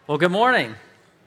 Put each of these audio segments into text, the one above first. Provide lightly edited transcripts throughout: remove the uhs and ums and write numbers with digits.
Well, good morning.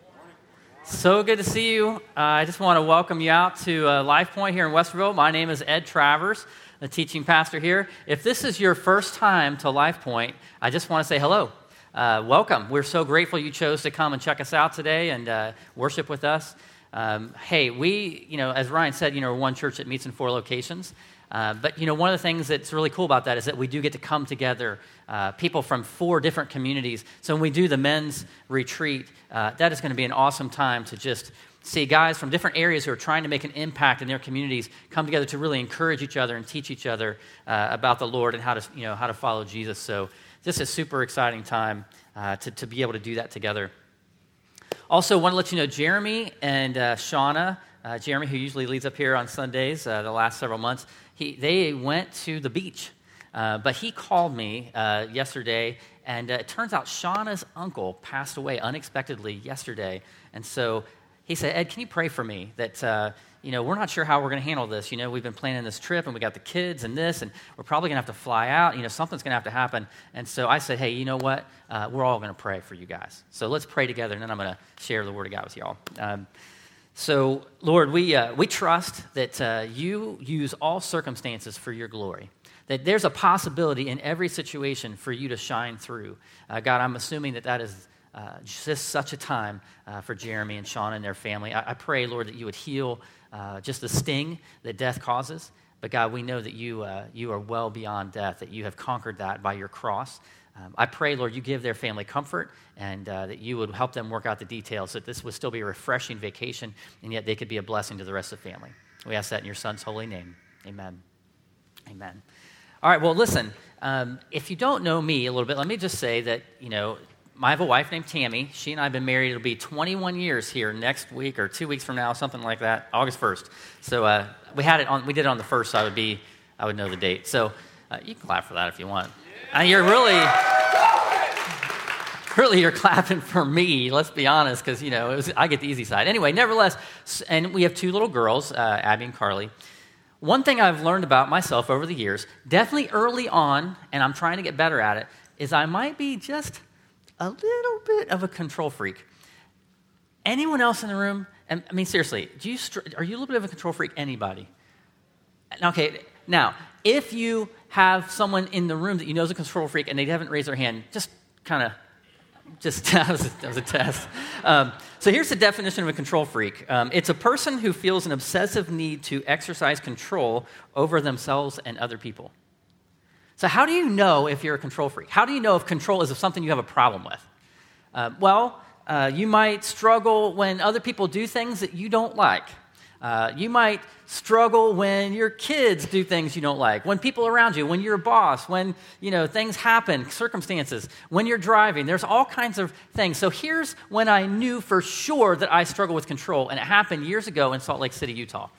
So good to see you. I just want to welcome you out to Life Point here in Westerville. My name is Ed Travers, the teaching pastor here. If this is your first time to Life Point, I just want to say hello. Welcome. We're so grateful you chose to come and check us out today and worship with us. Hey, we, as Ryan said, we're one church that meets in 4 locations. But one of the things that's really cool about that is that we do get to come together, people from 4 different communities. So when we do the men's retreat, that is going to be an awesome time to just see guys from different areas who are trying to make an impact in their communities come together to really encourage each other and teach each other about the Lord and how to follow Jesus. So just a super exciting time to be able to do that together. Also, want to let you know Jeremy and Shauna. Jeremy, who usually leads up here on Sundays the last several months, they went to the beach. But he called me yesterday, and it turns out Shauna's uncle passed away unexpectedly yesterday. And so he said, Ed, can you pray for me that, we're not sure how we're going to handle this. We've been planning this trip, and we got the kids and this, and we're probably going to have to fly out. Something's going to have to happen. And so I said, hey, you know what? We're all going to pray for you guys. So let's pray together, and then I'm going to share the Word of God with y'all. So, Lord, we trust that you use all circumstances for your glory, that there's a possibility in every situation for you to shine through. God, I'm assuming that is just such a time for Jeremy and Shauna and their family. I pray, Lord, that you would heal just the sting that death causes. But, God, we know that you are well beyond death, that you have conquered that by your cross. I pray, Lord, you give their family comfort and that you would help them work out the details, that this would still be a refreshing vacation, and yet they could be a blessing to the rest of the family. We ask that in your Son's holy name. Amen. Amen. All right, well, listen, if you don't know me a little bit, let me just say that, I have a wife named Tammy. She and I have been married. It'll be 21 years here next week or 2 weeks from now, something like that, August 1st. So we did it on the 1st, so I would know the date. So you can clap for that if you want. You're you're clapping for me, let's be honest, because, I get the easy side. Anyway, nevertheless, and we have 2 little girls, Abby and Carly. One thing I've learned about myself over the years, definitely early on, and I'm trying to get better at it, is I might be just a little bit of a control freak. Anyone else in the room, seriously, are you a little bit of a control freak? Anybody? Okay, now, if you have someone in the room that you know is a control freak and they haven't raised their hand, that was a test. So here's the definition of a control freak. It's a person who feels an obsessive need to exercise control over themselves and other people. So how do you know if you're a control freak? How do you know if control is something you have a problem with? You might struggle when other people do things that you don't like. You might struggle when your kids do things you don't like, when people around you, when you're a boss, when, things happen, circumstances, when you're driving. There's all kinds of things. So here's when I knew for sure that I struggle with control, and it happened years ago in Salt Lake City, Utah.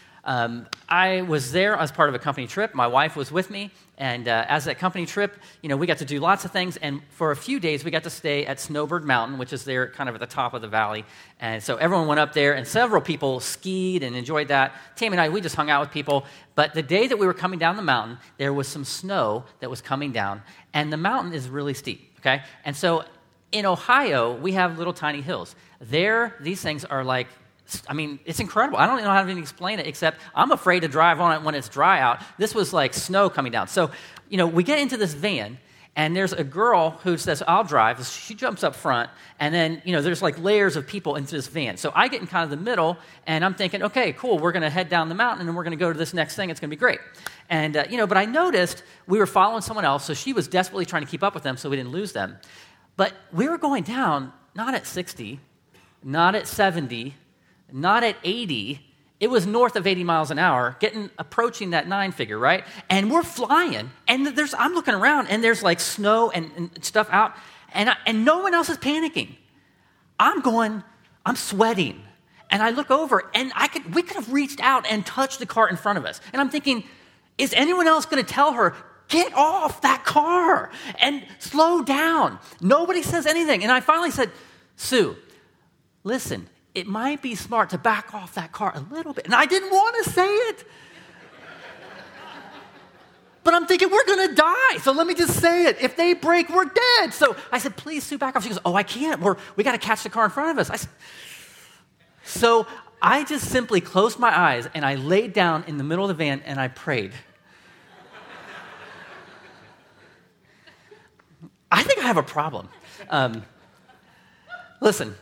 I was there as part of a company trip. My wife was with me, and as that company trip, we got to do lots of things, and for a few days, we got to stay at Snowbird Mountain, which is there kind of at the top of the valley, and so everyone went up there, and several people skied and enjoyed that. Tammy and I, we just hung out with people, but the day that we were coming down the mountain, there was some snow that was coming down, and the mountain is really steep, okay? And so in Ohio, we have little tiny hills. There, these things are like, it's incredible. I don't know how to even explain it, except I'm afraid to drive on it when it's dry out. This was like snow coming down. So, we get into this van, and there's a girl who says, I'll drive. She jumps up front, and then, there's like layers of people into this van. So I get in kind of the middle, and I'm thinking, okay, cool, we're going to head down the mountain, and we're going to go to this next thing. It's going to be great. And, but I noticed we were following someone else, so she was desperately trying to keep up with them so we didn't lose them. But we were going down, not at 60, not at 70, not at 80, it was north of 80 miles an hour, approaching that 9-figure, right? And we're flying, and I'm looking around, and there's like snow and stuff out, and no one else is panicking. I'm sweating, and I look over, and we could have reached out and touched the car in front of us. And I'm thinking, is anyone else going to tell her, get off that car and slow down? Nobody says anything. And I finally said, Sue, listen, it might be smart to back off that car a little bit. And I didn't want to say it. but I'm thinking, we're going to die. So let me just say it. If they break, we're dead. So I said, please, Sue, back off. She goes, oh, I can't. We got to catch the car in front of us. So I just simply closed my eyes and I laid down in the middle of the van and I prayed. I think I have a problem. Listen,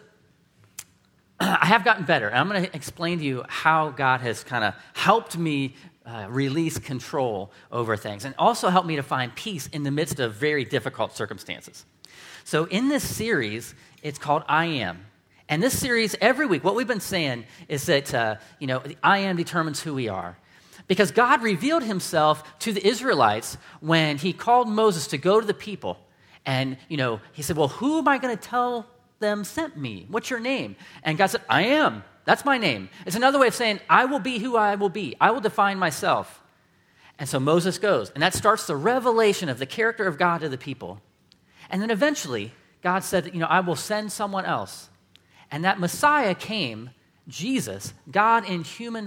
I have gotten better. And I'm going to explain to you how God has kind of helped me release control over things and also helped me to find peace in the midst of very difficult circumstances. So in this series, it's called I Am. And this series, every week, what we've been saying is that, the I Am determines who we are. Because God revealed himself to the Israelites when he called Moses to go to the people. And, he said, well, who am I going to tell them sent me? What's your name? And God said, I am. That's my name. It's another way of saying, I will be who I will be. I will define myself. And so Moses goes. And that starts the revelation of the character of God to the people. And then eventually, God said, I will send someone else. And that Messiah came, Jesus, God in human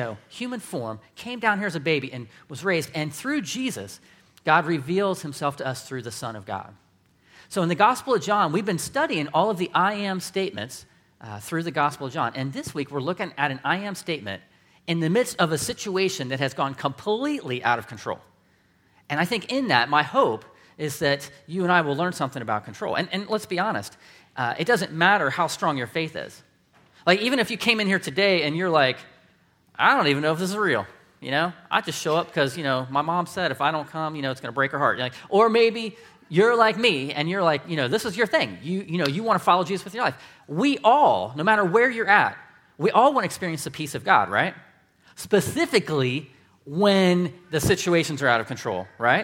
form, came down here as a baby and was raised. And through Jesus, God reveals himself to us through the Son of God. So in the Gospel of John, we've been studying all of the I am statements through the Gospel of John. And this week, we're looking at an I am statement in the midst of a situation that has gone completely out of control. And I think in that, my hope is that you and I will learn something about control. And let's be honest, it doesn't matter how strong your faith is. Like, even if you came in here today and you're like, I don't even know if this is real. I just show up because, my mom said if I don't come, it's going to break her heart. Or maybe you're like me and you're like, this is your thing. You want to follow Jesus with your life. We all, no matter where you're at, we all want to experience the peace of God, right? Specifically when the situations are out of control, right?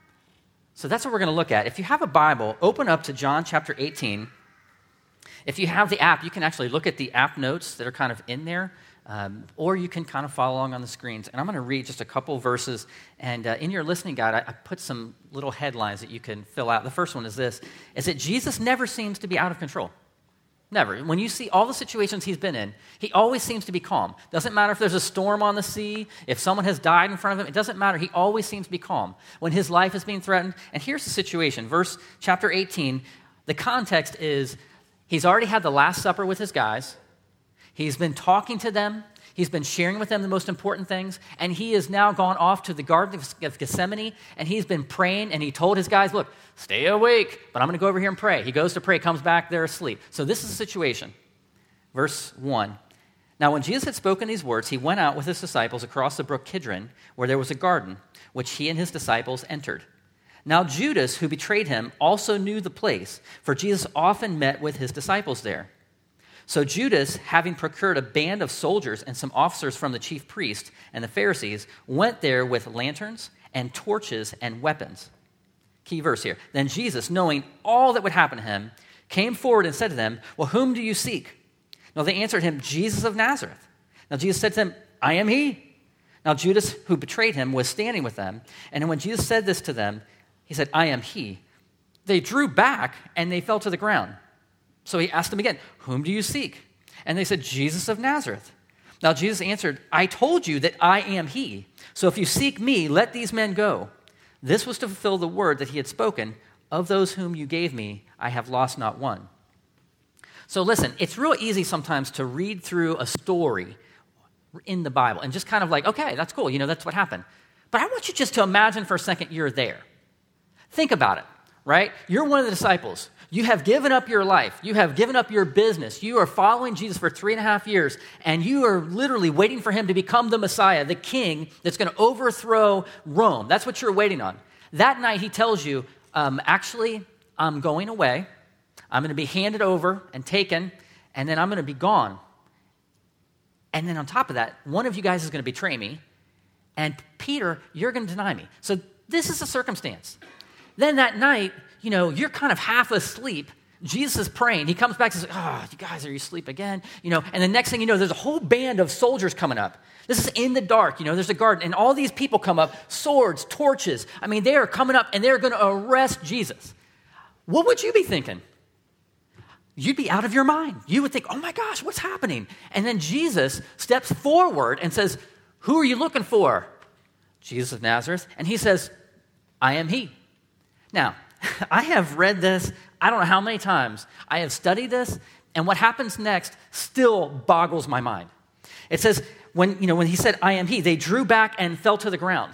So that's what we're going to look at. If you have a Bible, open up to John chapter 18. If you have the app, you can actually look at the app notes that are kind of in there. Or you can kind of follow along on the screens. And I'm going to read just a couple verses. And in your listening guide, I put some little headlines that you can fill out. The first one is this, is that Jesus never seems to be out of control. Never. When you see all the situations he's been in, he always seems to be calm. Doesn't matter if there's a storm on the sea, if someone has died in front of him, it doesn't matter. He always seems to be calm when his life is being threatened. And here's the situation. Chapter 18, the context is he's already had the Last Supper with his guys. He's been talking to them. He's been sharing with them the most important things. And he has now gone off to the Garden of Gethsemane, and he's been praying, and he told his guys, look, stay awake, but I'm going to go over here and pray. He goes to pray, comes back, they're asleep. So this is the situation. Verse 1. Now, when Jesus had spoken these words, he went out with his disciples across the brook Kidron, where there was a garden, which he and his disciples entered. Now, Judas, who betrayed him, also knew the place, for Jesus often met with his disciples there. So Judas, having procured a band of soldiers and some officers from the chief priests and the Pharisees, went there with lanterns and torches and weapons. Key verse here. Then Jesus, knowing all that would happen to him, came forward and said to them, well, whom do you seek? Now they answered him, Jesus of Nazareth. Now Jesus said to them, I am he. Now Judas, who betrayed him, was standing with them. And when Jesus said this to them, he said, I am he. They drew back and they fell to the ground. So he asked them again, whom do you seek? And they said, Jesus of Nazareth. Now Jesus answered, I told you that I am he. So if you seek me, let these men go. This was to fulfill the word that he had spoken, of those whom you gave me, I have lost not one. So listen, it's real easy sometimes to read through a story in the Bible and just kind of like, okay, that's cool, that's what happened. But I want you just to imagine for a second you're there. Think about it, right? You're one of the disciples. You have given up your life. You have given up your business. You are following Jesus for 3.5 years, and you are literally waiting for him to become the Messiah, the king that's going to overthrow Rome. That's what you're waiting on. That night, he tells you, actually, I'm going away. I'm going to be handed over and taken, and then I'm going to be gone. And then on top of that, one of you guys is going to betray me, and Peter, you're going to deny me. So this is the circumstance. Then that night, you're kind of half asleep. Jesus is praying. He comes back and says, you guys, are you asleep again? And the next thing you know, there's a whole band of soldiers coming up. This is in the dark. There's a garden. And all these people come up, swords, torches. They are coming up, and they're going to arrest Jesus. What would you be thinking? You'd be out of your mind. You would think, oh my gosh, what's happening? And then Jesus steps forward and says, who are you looking for? Jesus of Nazareth. And he says, I am he. Now, I have read this, I don't know how many times. I have studied this, and what happens next still boggles my mind. It says, when he said, I am he, they drew back and fell to the ground.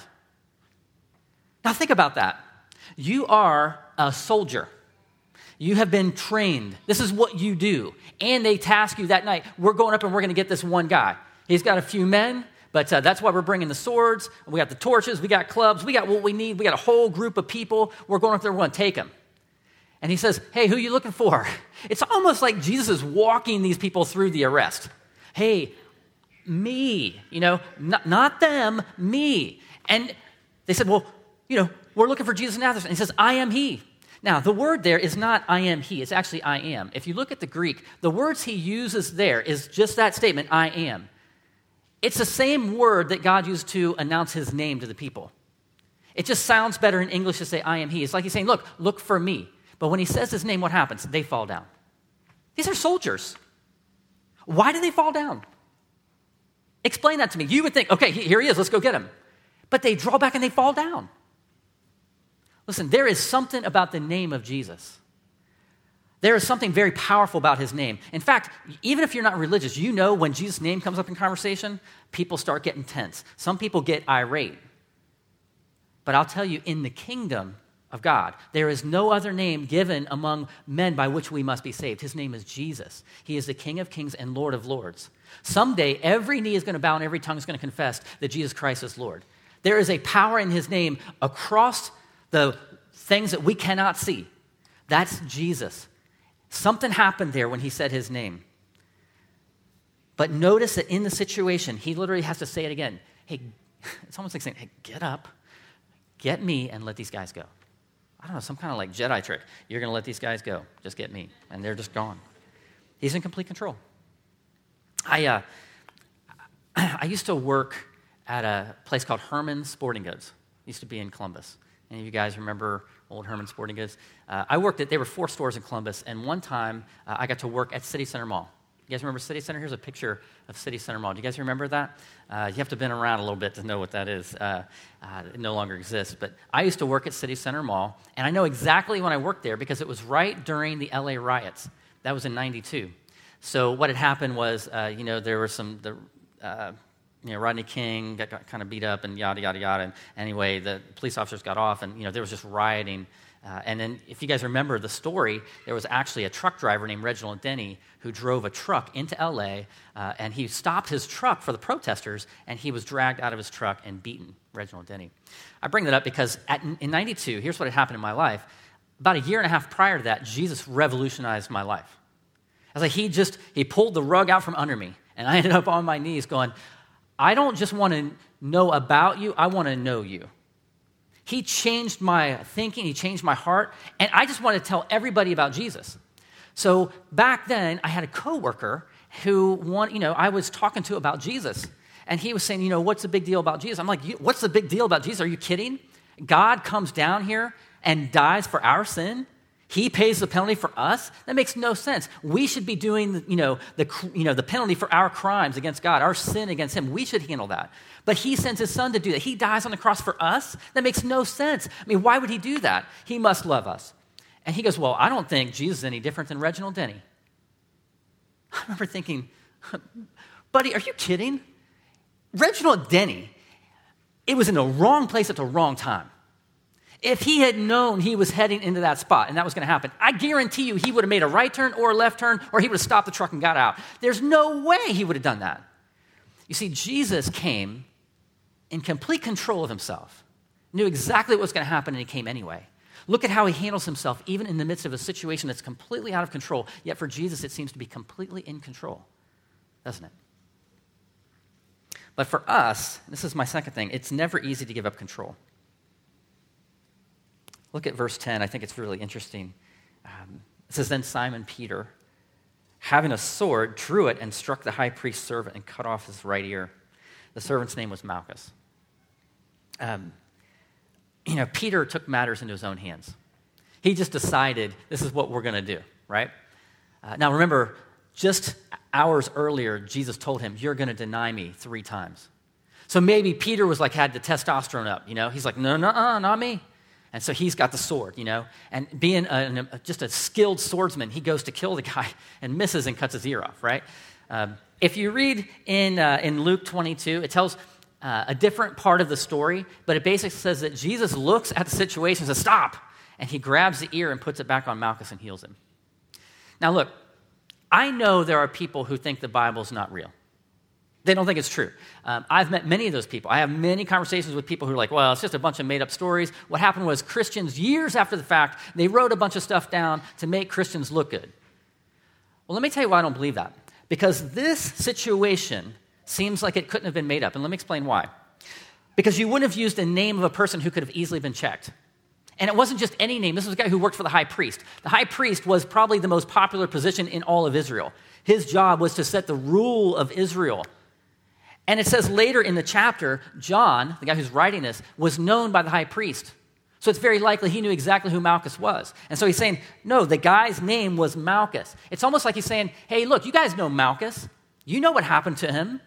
Now think about that. You are a soldier. You have been trained. This is what you do. And they task you that night, we're going up and we're going to get this one guy. He's got a few men, but that's why we're bringing the swords. We got the torches. We got clubs. We got what we need. We got a whole group of people. We're going up there. We're going to take him. And he says, hey, who are you looking for? It's almost like Jesus is walking these people through the arrest. Hey, me, not them, me. And they said, well, we're looking for Jesus of Nazareth. And he says, I am he. Now, the word there is not I am he. It's actually I am. If you look at the Greek, the words he uses there is just that statement, I am. It's the same word that God used to announce his name to the people. It just sounds better in English to say I am he. It's like he's saying, look for me. But when he says his name, what happens? They fall down. These are soldiers. Why do they fall down? Explain that to me. You would think, okay, here he is, let's go get him. But they draw back and they fall down. Listen, there is something about the name of Jesus. There is something very powerful about his name. In fact, even if you're not religious, when Jesus' name comes up in conversation, people start getting tense. Some people get irate. But I'll tell you, in the kingdom of God, there is no other name given among men by which we must be saved. His name is Jesus. He is the King of kings and Lord of lords. Someday, every knee is going to bow and every tongue is going to confess that Jesus Christ is Lord. There is a power in his name across the things that we cannot see. That's Jesus. Something happened there when he said his name. But notice that in the situation, he literally has to say it again. Hey, it's almost like saying, hey, get up, get me, and let these guys go. I don't know, some kind of like Jedi trick. You're going to let these guys go. Just get me. And they're just gone. He's in complete control. I used to work at a place called Herman Sporting Goods. It used to be in Columbus. Any of you guys remember old Herman Sporting Goods? There were 4 stores in Columbus, and one time I got to work at City Center Mall. You guys remember City Center? Here's a picture of City Center Mall. Do you guys remember that? You have to have been around a little bit to know what that is. It no longer exists. But I used to work at City Center Mall, and I know exactly when I worked there because it was right during the LA riots. That was in 92. So what had happened was, there were Rodney King got kind of beat up and yada, yada, yada. And anyway, the police officers got off, and, there was just rioting. And then if you guys remember the story, there was actually a truck driver named Reginald Denny who drove a truck into L.A., and he stopped his truck for the protesters, and he was dragged out of his truck and beaten, Reginald Denny. I bring that up because in 92, here's what had happened in my life. About a year and a half prior to that, Jesus revolutionized my life. I was like, he pulled the rug out from under me, and I ended up on my knees going, I don't just want to know about you, I want to know you. He changed my thinking, he changed my heart, and I just want to tell everybody about Jesus. So back then, I had a coworker who I was talking to about Jesus, and he was saying, what's the big deal about Jesus? I'm like, what's the big deal about Jesus? Are you kidding? God comes down here and dies for our sin? He pays the penalty for us? That makes no sense. We should be doing, the penalty for our crimes against God, our sin against him. We should handle that. But he sends his son to do that. He dies on the cross for us? That makes no sense. I mean, why would he do that? He must love us. And he goes, well, I don't think Jesus is any different than Reginald Denny. I remember thinking, buddy, are you kidding? Reginald Denny, it was in the wrong place at the wrong time. If he had known he was heading into that spot and that was going to happen, I guarantee you he would have made a right turn or a left turn, or he would have stopped the truck and got out. There's no way he would have done that. You see, Jesus came in complete control of himself, knew exactly what was going to happen, and he came anyway. Look at how he handles himself even in the midst of a situation that's completely out of control, yet for Jesus it seems to be completely in control, doesn't it? But for us, this is my second thing, it's never easy to give up control. Look at verse 10. I think it's really interesting. It says, then Simon Peter, having a sword, drew it and struck the high priest's servant and cut off his right ear. The servant's name was Malchus. Peter took matters into his own hands. He just decided, this is what we're going to do, right? Now remember, just hours earlier, Jesus told him, you're going to deny me 3 times. So maybe Peter was had the testosterone up, He's like, no, not me. And so he's got the sword, and being just a skilled swordsman, he goes to kill the guy and misses and cuts his ear off, right? If you read in Luke 22, it tells a different part of the story, but it basically says that Jesus looks at the situation and says, stop, and he grabs the ear and puts it back on Malchus and heals him. Now look, I know there are people who think the Bible's not real. They don't think it's true. I've met many of those people. I have many conversations with people who are like, well, it's just a bunch of made-up stories. What happened was Christians, years after the fact, they wrote a bunch of stuff down to make Christians look good. Well, let me tell you why I don't believe that. Because this situation seems like it couldn't have been made up. And let me explain why. Because you wouldn't have used the name of a person who could have easily been checked. And it wasn't just any name. This was a guy who worked for the high priest. The high priest was probably the most popular position in all of Israel. His job was to set the rule of Israel. And it says later in the chapter, John, the guy who's writing this, was known by the high priest. So it's very likely he knew exactly who Malchus was. And so he's saying, no, the guy's name was Malchus. It's almost like he's saying, hey, look, you guys know Malchus. You know what happened to him.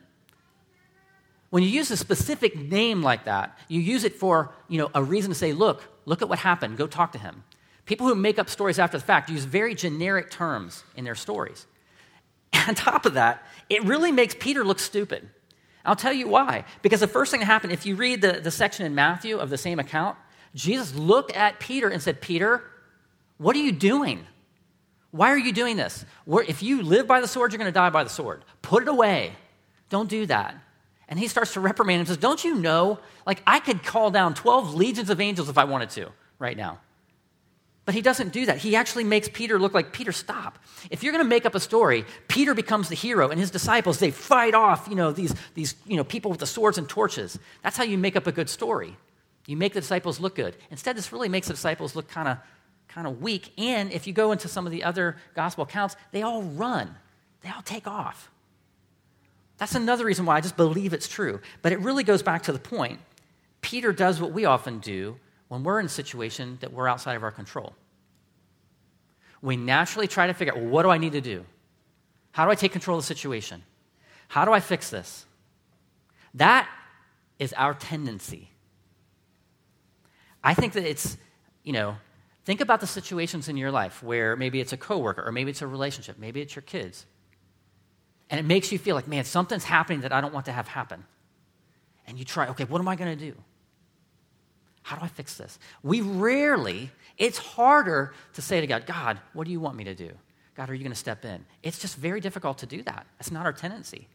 When you use a specific name like that, you use it for, a reason to say, look at what happened. Go talk to him. People who make up stories after the fact use very generic terms in their stories. And on top of that, it really makes Peter look stupid. I'll tell you why. Because the first thing that happened, if you read the section in Matthew of the same account, Jesus looked at Peter and said, Peter, what are you doing? Why are you doing this? If you live by the sword, you're going to die by the sword. Put it away. Don't do that. And he starts to reprimand him and says, don't you know, I could call down 12 legions of angels if I wanted to right now. But he doesn't do that. He actually makes Peter look like, Peter, stop. If you're going to make up a story, Peter becomes the hero, and his disciples, they fight off, these people with the swords and torches. That's how you make up a good story. You make the disciples look good. Instead, this really makes the disciples look kind of weak. And if you go into some of the other gospel accounts, they all run. They all take off. That's another reason why I just believe it's true. But it really goes back to the point. Peter does what we often do when we're in a situation that we're outside of our control. We naturally try to figure out, what do I need to do? How do I take control of the situation? How do I fix this? That is our tendency. I think that it's, think about the situations in your life where maybe it's a coworker, or maybe it's a relationship, maybe it's your kids. And it makes you feel like, man, something's happening that I don't want to have happen. And you try, okay, what am I going to do? How do I fix this? It's harder to say to God, God, what do you want me to do? God, are you going to step in? It's just very difficult to do that. That's not our tendency.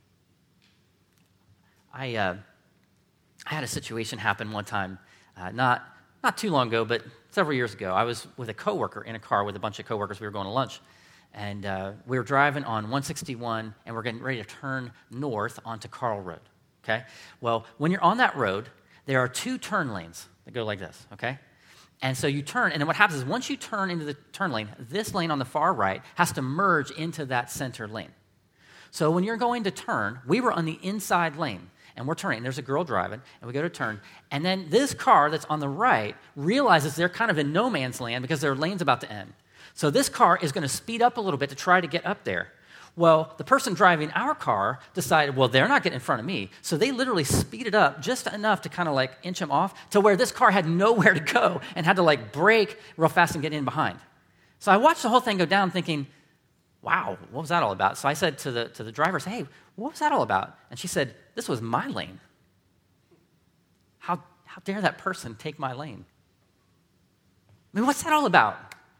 I had a situation happen one time, not too long ago, but several years ago. I was with a coworker in a car with a bunch of coworkers. We were going to lunch. And we were driving on 161, and we're getting ready to turn north onto Carl Road, okay? Well, when you're on that road, there are 2 turn lanes that go like this, okay? And so you turn, and then what happens is once you turn into the turn lane, this lane on the far right has to merge into that center lane. So when you're going to turn, we were on the inside lane, and we're turning. And there's a girl driving, and we go to turn. And then this car that's on the right realizes they're kind of in no man's land because their lane's about to end. So this car is going to speed up a little bit to try to get up there. Well, the person driving our car decided, well, they're not getting in front of me. So they literally speeded up just enough to kind of inch him off to where this car had nowhere to go and had to brake real fast and get in behind. So I watched the whole thing go down thinking, wow, what was that all about? So I said to the driver, hey, what was that all about? And she said, this was my lane. How dare that person take my lane? I mean, what's that all about?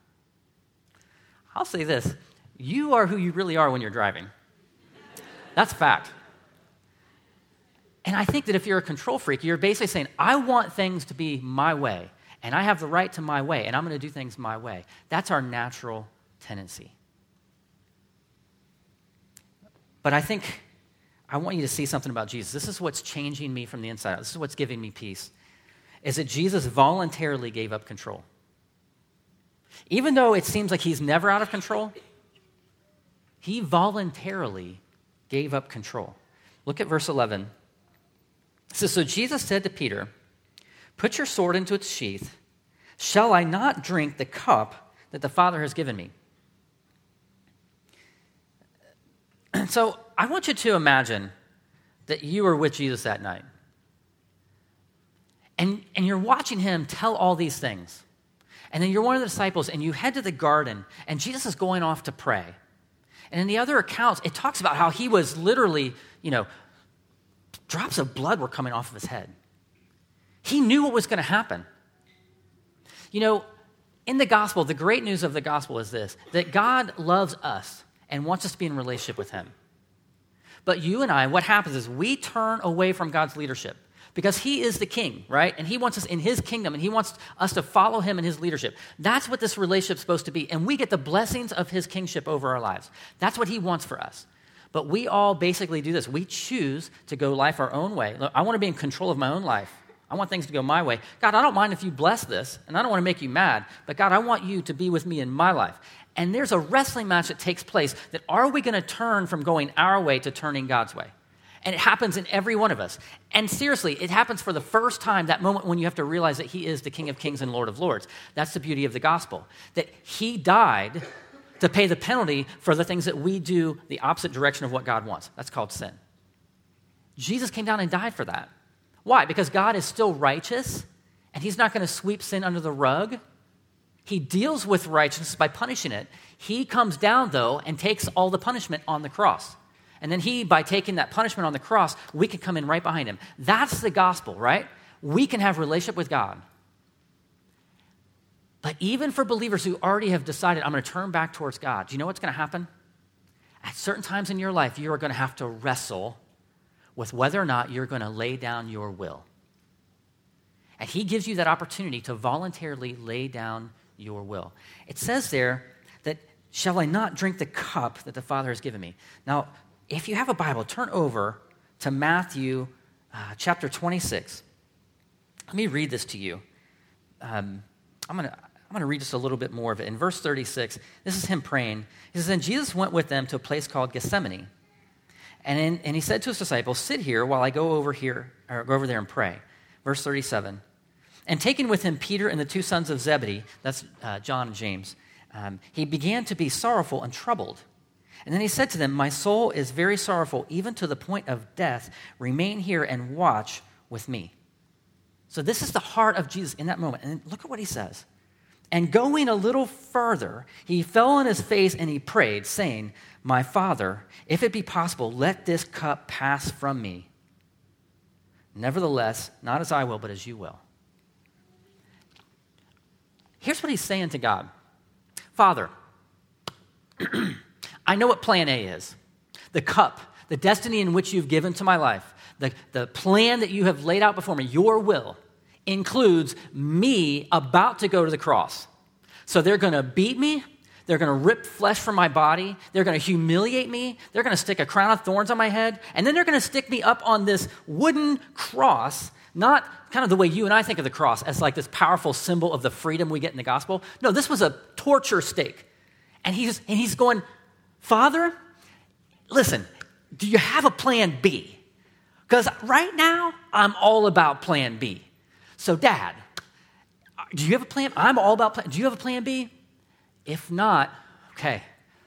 I'll say this. You are who you really are when you're driving. That's a fact. And I think that if you're a control freak, you're basically saying, I want things to be my way, and I have the right to my way, and I'm going to do things my way. That's our natural tendency. But I think I want you to see something about Jesus. This is what's changing me from the inside out. This is what's giving me peace, is that Jesus voluntarily gave up control. Even though it seems like he's never out of control, he voluntarily gave up control. Look at verse 11. It says, so Jesus said to Peter, put your sword into its sheath. Shall I not drink the cup that the Father has given me? So I want you to imagine that you were with Jesus that night. And And you're watching him tell all these things. And then you're one of the disciples, and you head to the garden, and Jesus is going off to pray. And in the other accounts, it talks about how he was literally, drops of blood were coming off of his head. He knew what was going to happen. In the gospel, the great news of the gospel is this, that God loves us and wants us to be in relationship with him. But you and I, what happens is we turn away from God's leadership. Because he is the king, right? And he wants us in his kingdom, and he wants us to follow him in his leadership. That's what this relationship is supposed to be. And we get the blessings of his kingship over our lives. That's what he wants for us. But we all basically do this. We choose to go life our own way. Look, I want to be in control of my own life. I want things to go my way. God, I don't mind if you bless this, and I don't want to make you mad. But God, I want you to be with me in my life. And there's a wrestling match that takes place that are we going to turn from going our way to turning God's way? And it happens in every one of us. And seriously, it happens for the first time, that moment when you have to realize that he is the King of Kings and Lord of Lords. That's the beauty of the gospel, that he died to pay the penalty for the things that we do the opposite direction of what God wants. That's called sin. Jesus came down and died for that. Why? Because God is still righteous, and he's not going to sweep sin under the rug. He deals with righteousness by punishing it. He comes down, though, and takes all the punishment on the cross. And then he, by taking that punishment on the cross, we can come in right behind him. That's the gospel, right? We can have a relationship with God. But even for believers who already have decided, I'm going to turn back towards God, do you know what's going to happen? At certain times in your life, you are going to have to wrestle with whether or not you're going to lay down your will. And he gives you that opportunity to voluntarily lay down your will. It says there that, shall I not drink the cup that the Father has given me? Now, if you have a Bible, turn over to Matthew chapter 26. Let me read this to you. I'm going to read just a little bit more of it. In verse 36, this is him praying. He says, then Jesus went with them to a place called Gethsemane. And he said to his disciples, sit here while I go over there and pray. Verse 37. And taking with him Peter and the two sons of Zebedee, that's John and James, he began to be sorrowful and troubled. And then he said to them, my soul is very sorrowful, even to the point of death. Remain here and watch with me. So this is the heart of Jesus in that moment. And look at what he says. And going a little further, he fell on his face and he prayed, saying, my Father, if it be possible, let this cup pass from me. Nevertheless, not as I will, but as you will. Here's what he's saying to God. Father, I know what plan A is. The cup, the destiny in which you've given to my life, the plan that you have laid out before me, your will, includes me about to go to the cross. So they're going to beat me. They're going to rip flesh from my body. They're going to humiliate me. They're going to stick a crown of thorns on my head. And then they're going to stick me up on this wooden cross, not kind of the way you and I think of the cross as like this powerful symbol of the freedom we get in the gospel. No, this was a torture stake. And he's going, Father, listen, do you have a plan B? Because right now, I'm all about plan B. So, Dad, do you have a plan? I'm all about plan. Do you have a plan B? If not, okay.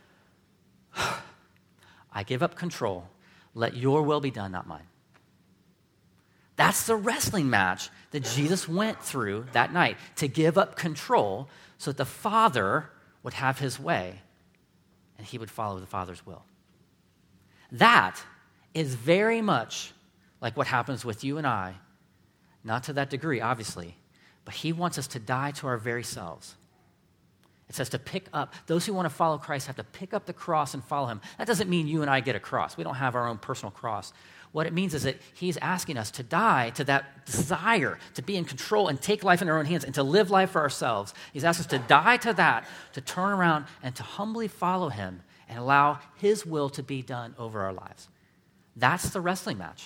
I give up control. Let your will be done, not mine. That's the wrestling match that Jesus went through that night, to give up control so that the Father would have his way and he would follow the Father's will. That is very much like what happens with you and I, not to that degree, obviously, but he wants us to die to our very selves. It says to pick up, those who want to follow Christ have to pick up the cross and follow him. That doesn't mean you and I get a cross. We don't have our own personal cross. What it means is that he's asking us to die to that desire to be in control and take life in our own hands and to live life for ourselves. He's asked us to die to that, to turn around and to humbly follow him and allow his will to be done over our lives. That's the wrestling match.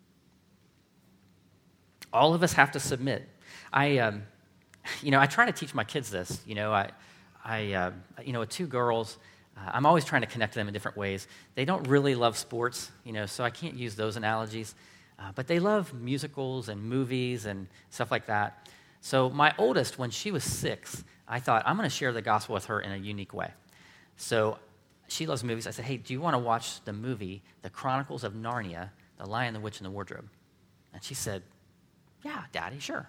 All of us have to submit. I try to teach my kids this. With two girls, I'm always trying to connect them in different ways. They don't really love sports, so I can't use those analogies. But they love musicals and movies and stuff like that. So my oldest, when she was 6, I thought, I'm going to share the gospel with her in a unique way. So she loves movies. I said, hey, do you want to watch the movie, The Chronicles of Narnia, The Lion, the Witch, and the Wardrobe? And she said, yeah, Daddy, sure.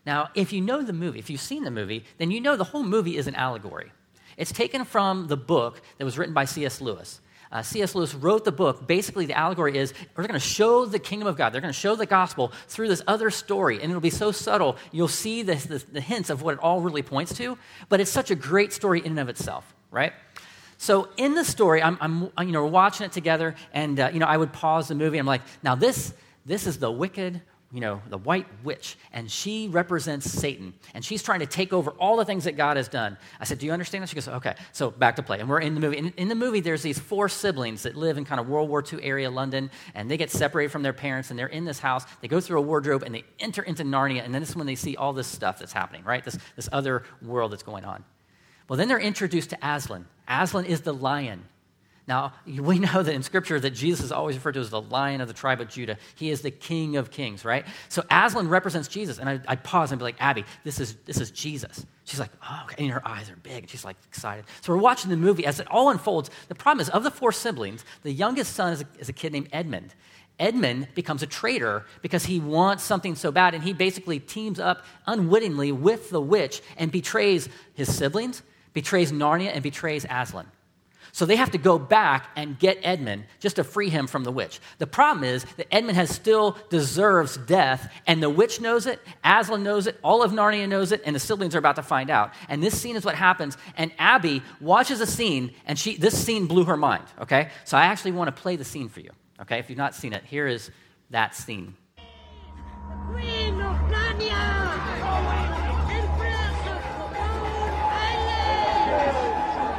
Now, if you know the movie, if you've seen the movie, then you know the whole movie is an allegory. It's taken from the book that was written by C.S. Lewis. C.S. Lewis wrote the book. Basically, the allegory is we're going to show the kingdom of God. They're going to show the gospel through this other story, and it'll be so subtle, you'll see the hints of what it all really points to, but it's such a great story in and of itself, right? So in the story, we're watching it together, and I would pause the movie. I'm like, now this is the wicked, the white witch, and she represents Satan, and she's trying to take over all the things that God has done. I said, do you understand this? She goes, okay. So back to play, and we're in the movie. In the movie, there's these 4 siblings that live in kind of World War II area London, and they get separated from their parents, and they're in this house. They go through a wardrobe, and they enter into Narnia, and then this is when they see all this stuff that's happening, right? This other world that's going on. Well, then they're introduced to Aslan. Aslan is the lion. Now, we know that in Scripture that Jesus is always referred to as the Lion of the tribe of Judah. He is the King of Kings, right? So Aslan represents Jesus, and I'd pause and be like, Abby, this is Jesus. She's like, oh, okay, and her eyes are big, and she's like excited. So we're watching the movie. As it all unfolds, the problem is, of the 4 siblings, the youngest son is a kid named Edmund. Edmund becomes a traitor because he wants something so bad, and he basically teams up unwittingly with the witch and betrays his siblings, betrays Narnia, and betrays Aslan. So they have to go back and get Edmund just to free him from the witch. The problem is that Edmund still deserves death, and the witch knows it, Aslan knows it, all of Narnia knows it, and the siblings are about to find out. And this scene is what happens, and Abby watches a scene, and this scene blew her mind, okay? So I actually want to play the scene for you, okay? If you've not seen it, here is that scene. Queen of Narnia! Empress of Island!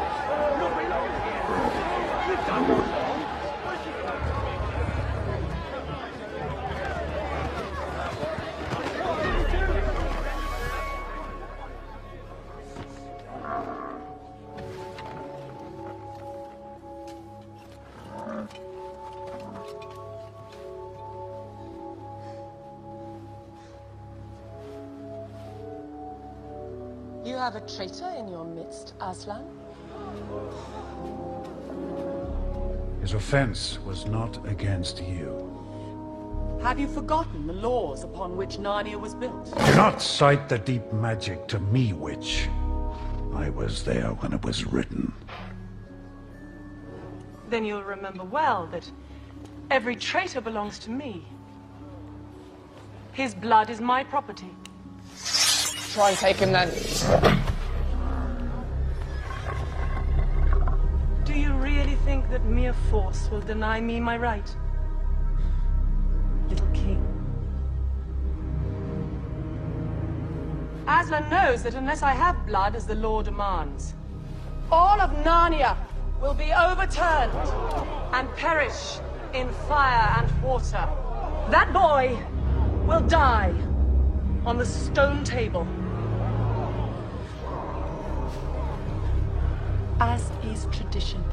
You have a traitor in your midst, Aslan? His offense was not against you. Have you forgotten the laws upon which Narnia was built? Do not cite the deep magic to me, witch. I was there when it was written. Then you'll remember well that every traitor belongs to me. His blood is my property. Try and take him then. Do you really think that mere force will deny me my right? Little king. Aslan knows that unless I have blood as the law demands, all of Narnia will be overturned and perish in fire and water. That boy will die on the stone table. As is tradition.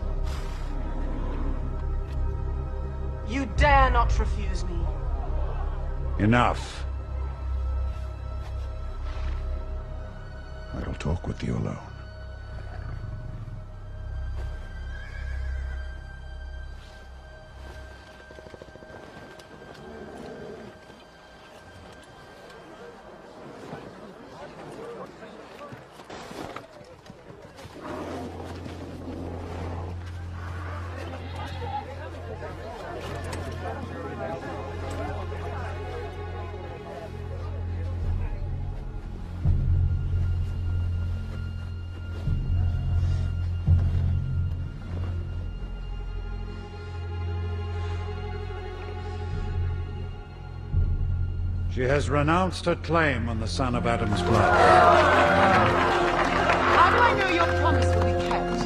You dare not refuse me. Enough. I'll talk with you alone. She has renounced her claim on the son of Adam's blood. How do I know your promise will be kept?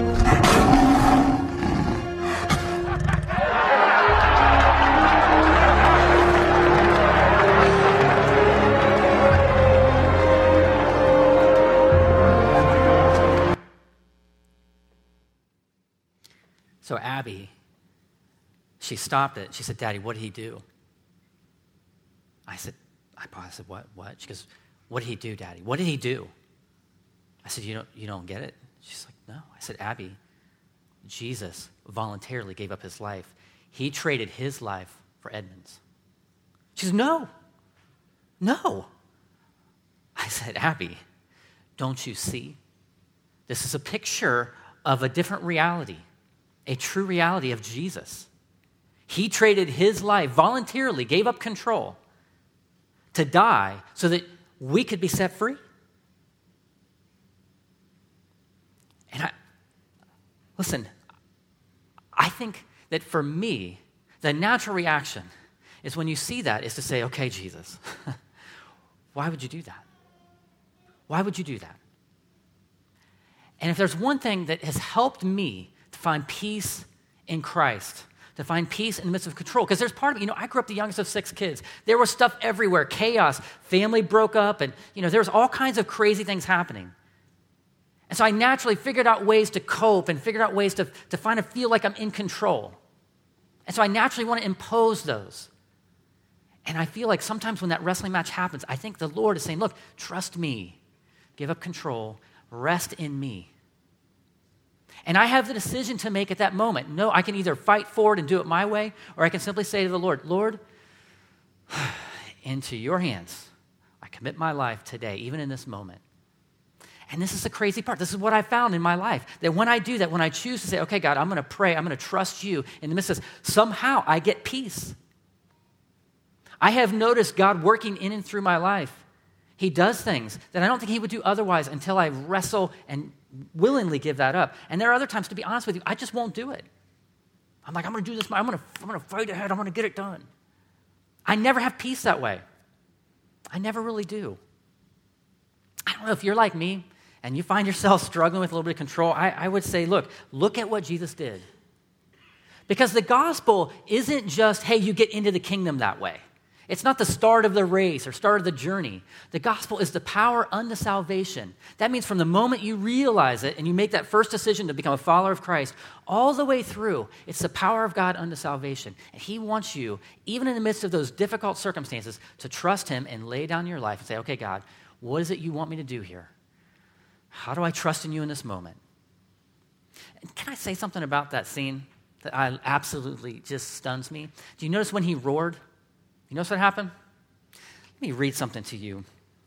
So Abby, she stopped it. She said, Daddy, what did he do? I said, what? She goes, what did he do, Daddy? What did he do? I said, you don't get it? She's like, no. I said, Abby, Jesus voluntarily gave up his life. He traded his life for Edmund's. She says, no. I said, Abby, don't you see? This is a picture of a different reality, a true reality of Jesus. He traded his life voluntarily, gave up control to die so that we could be set free. And listen, I think that for me, the natural reaction is when you see that is to say, okay, Jesus, why would you do that? Why would you do that? And if there's one thing that has helped me to find peace in Christ, to find peace in the midst of control, because there's part of it, I grew up the youngest of 6 kids. There was stuff everywhere, chaos, family broke up, and, there was all kinds of crazy things happening. And so I naturally figured out ways to cope and figured out ways to feel like I'm in control. And so I naturally want to impose those. And I feel like sometimes when that wrestling match happens, I think the Lord is saying, look, trust me, give up control, rest in me. And I have the decision to make at that moment. No, I can either fight forward and do it my way, or I can simply say to the Lord, Lord, into your hands, I commit my life today, even in this moment. And this is the crazy part. This is what I found in my life, that when I do that, when I choose to say, okay, God, I'm going to pray, I'm going to trust you in the midst of this, somehow I get peace. I have noticed God working in and through my life. He does things that I don't think he would do otherwise until I wrestle and willingly give that up. And there are other times, to be honest with you, I just won't do it. I'm like, I'm going to do this. I'm going to fight ahead. I'm going to get it done. I never have peace that way. I never really do. I don't know if you're like me and you find yourself struggling with a little bit of control. I would say, look at what Jesus did. Because the gospel isn't just, hey, you get into the kingdom that way. It's not the start of the race or start of the journey. The gospel is the power unto salvation. That means from the moment you realize it and you make that first decision to become a follower of Christ, all the way through, it's the power of God unto salvation. And he wants you, even in the midst of those difficult circumstances, to trust him and lay down your life and say, okay, God, what is it you want me to do here? How do I trust in you in this moment? And can I say something about that scene that absolutely just stuns me? Do you notice when he roared? You notice what happened? Let me read something to you.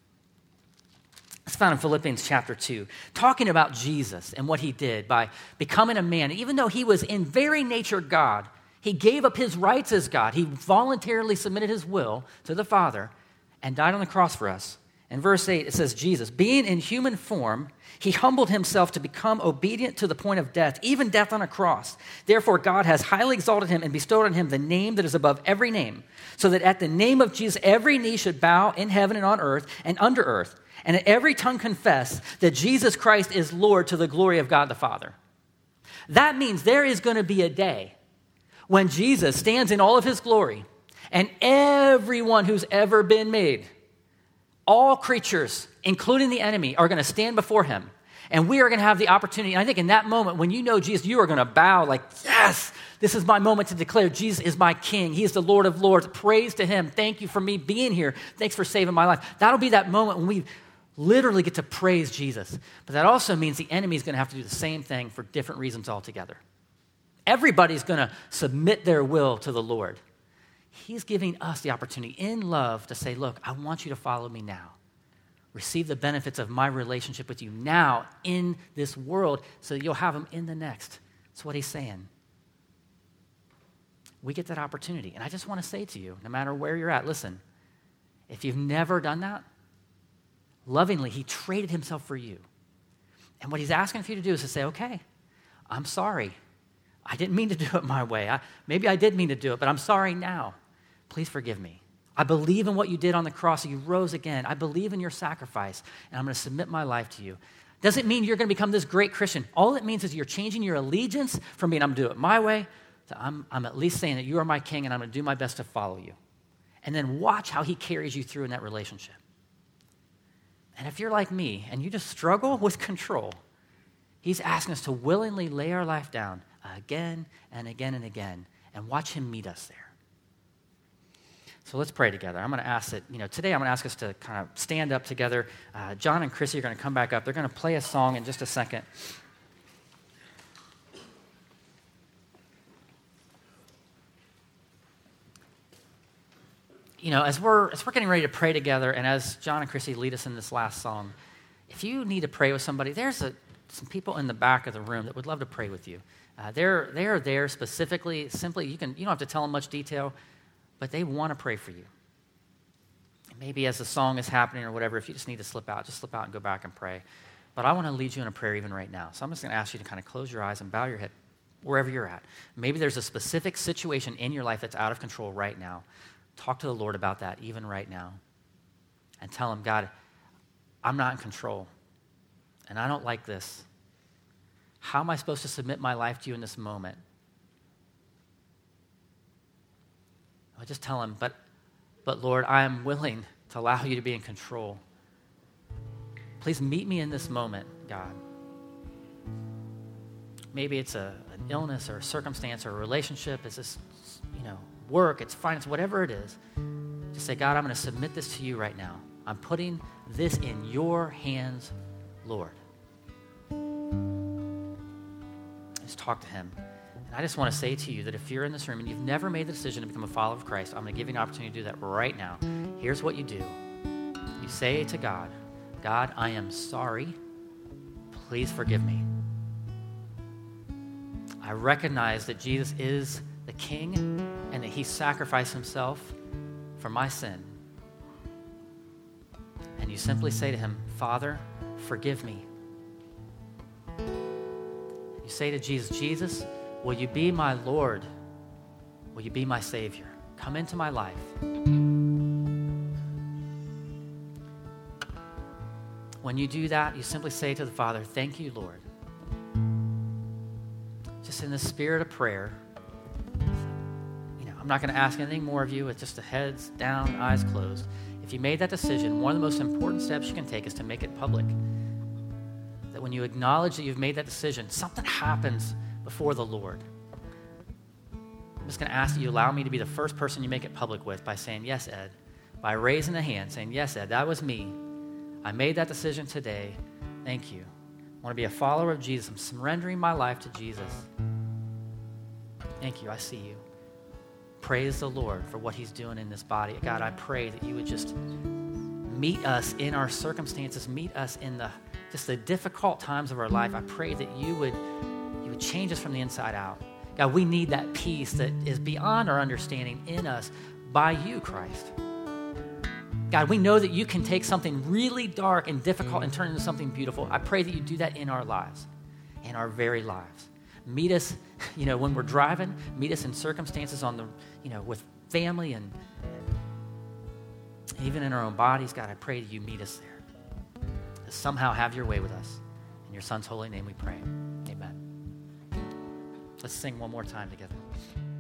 It's found in Philippians chapter 2, talking about Jesus and what he did by becoming a man. And even though he was in very nature God, he gave up his rights as God. He voluntarily submitted his will to the Father and died on the cross for us. In verse 8, it says, Jesus, being in human form, he humbled himself to become obedient to the point of death, even death on a cross. Therefore, God has highly exalted him and bestowed on him the name that is above every name, so that at the name of Jesus, every knee should bow in heaven and on earth and under earth, and that every tongue confess that Jesus Christ is Lord to the glory of God the Father. That means there is going to be a day when Jesus stands in all of his glory, and everyone who's ever been made, all creatures, including the enemy, are going to stand before him. And we are going to have the opportunity. And I think in that moment, when you know Jesus, you are going to bow like, yes, this is my moment to declare Jesus is my King. He is the Lord of Lords. Praise to him. Thank you for me being here. Thanks for saving my life. That'll be that moment when we literally get to praise Jesus. But that also means the enemy is going to have to do the same thing for different reasons altogether. Everybody's going to submit their will to the Lord. He's giving us the opportunity in love to say, look, I want you to follow me now. Receive the benefits of my relationship with you now in this world so that you'll have them in the next. That's what he's saying. We get that opportunity. And I just want to say to you, no matter where you're at, listen, if you've never done that, lovingly, he traded himself for you. And what he's asking for you to do is to say, okay, I'm sorry. I didn't mean to do it my way. Maybe I did mean to do it, but I'm sorry now. Please forgive me. I believe in what you did on the cross. You rose again. I believe in your sacrifice, and I'm going to submit my life to you. Doesn't mean you're going to become this great Christian. All it means is you're changing your allegiance from being, I'm going to do it my way, to I'm at least saying that you are my King, and I'm going to do my best to follow you. And then watch how he carries you through in that relationship. And if you're like me, and you just struggle with control, he's asking us to willingly lay our life down again and again and again, and watch him meet us there. So let's pray together. I'm going to ask that, today I'm going to ask us to kind of stand up together. John and Chrissy are going to come back up. They're going to play a song in just a second. as we're getting ready to pray together, and as John and Chrissy lead us in this last song, if you need to pray with somebody, there's some people in the back of the room that would love to pray with you. They are there simply. You don't have to tell them much detail, but they want to pray for you. Maybe as the song is happening or whatever, if you just need to slip out and go back and pray. But I want to lead you in a prayer even right now. So I'm just going to ask you to kind of close your eyes and bow your head wherever you're at. Maybe there's a specific situation in your life that's out of control right now. Talk to the Lord about that even right now. And tell him, God, I'm not in control. And I don't like this. How am I supposed to submit my life to you in this moment? I just tell him, but Lord, I am willing to allow you to be in control. Please meet me in this moment, God. Maybe it's an illness or a circumstance or a relationship. It's this, work, it's finance, whatever it is. Just say, God, I'm going to submit this to you right now. I'm putting this in your hands, Lord. Just talk to him. And I just want to say to you that if you're in this room and you've never made the decision to become a follower of Christ, I'm going to give you an opportunity to do that right now. Here's what you do. You say to God, God, I am sorry. Please forgive me. I recognize that Jesus is the King and that he sacrificed himself for my sin. And you simply say to him, Father, forgive me. You say to Jesus, Jesus, will you be my Lord? Will you be my Savior? Come into my life. When you do that, you simply say to the Father, thank you, Lord. Just in the spirit of prayer, I'm not going to ask anything more of you. It's just the heads down, eyes closed. If you made that decision, one of the most important steps you can take is to make it public. That when you acknowledge that you've made that decision, something happens before the Lord. I'm just going to ask that you allow me to be the first person you make it public with by saying, yes, Ed. By raising a hand, saying, yes, Ed, that was me. I made that decision today. Thank you. I want to be a follower of Jesus. I'm surrendering my life to Jesus. Thank you. I see you. Praise the Lord for what he's doing in this body. God, I pray that you would just meet us in our circumstances, meet us in the difficult times of our life. I pray that you would change us from the inside out. God, we need that peace that is beyond our understanding in us by you, Christ. God, we know that you can take something really dark and difficult and turn it into something beautiful. I pray that you do that in our lives, in our very lives. Meet us, when we're driving. Meet us in circumstances with family and even in our own bodies. God, I pray that you meet us there. Somehow have your way with us. In your Son's holy name we pray. Amen. Let's sing one more time together.